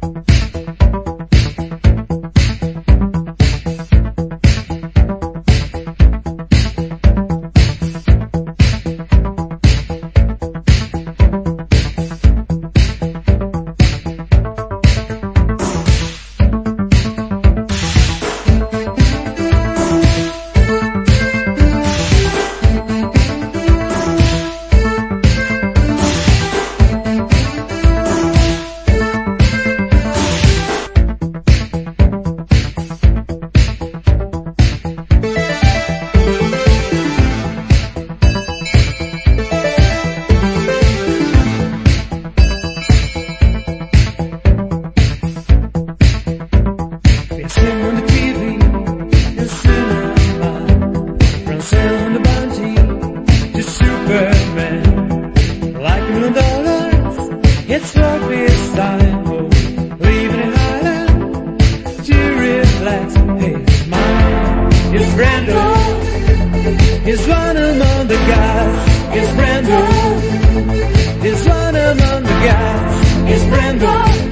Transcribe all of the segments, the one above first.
It's worth his time, oh, leaving in Highland to relax his mind. It's Brando, he's one among the guys. It's Brando, he's one among the guys. It's Brando,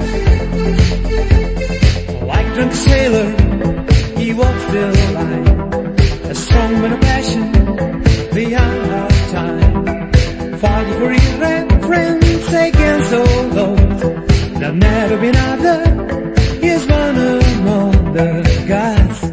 like a drunk sailor, he walks the line, a strong man of passion behind our time, fighting for his friends against all odds. There'll never be another. He's one among the guys.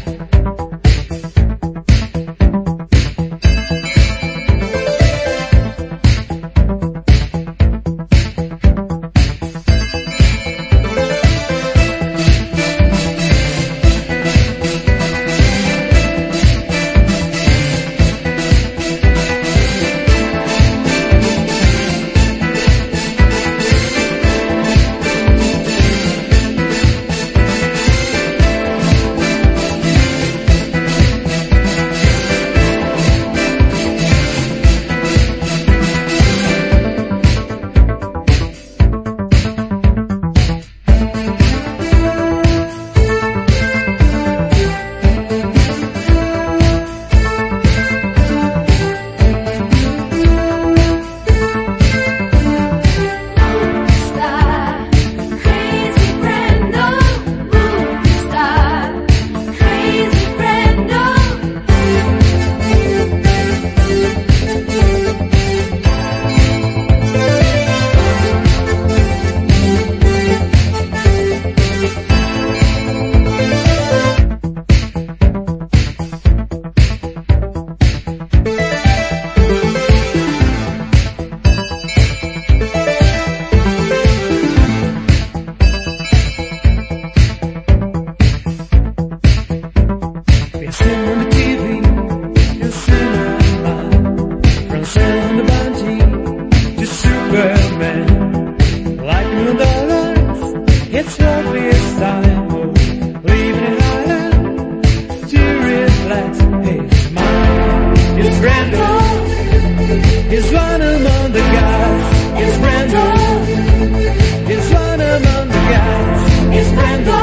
It's worth his time, oh, leaving in Highland to relax his mind. It's Brando, he's one among the guys. It's Brando, he's one among the guys. It's Brando,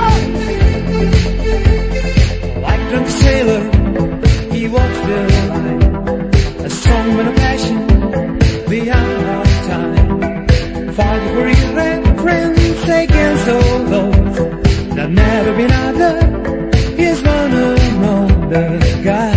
like a drunk sailor, he walks the line, a strong man of passion behind our time, fighting for his friends against all odds. There'll never be another. He's one among the guys.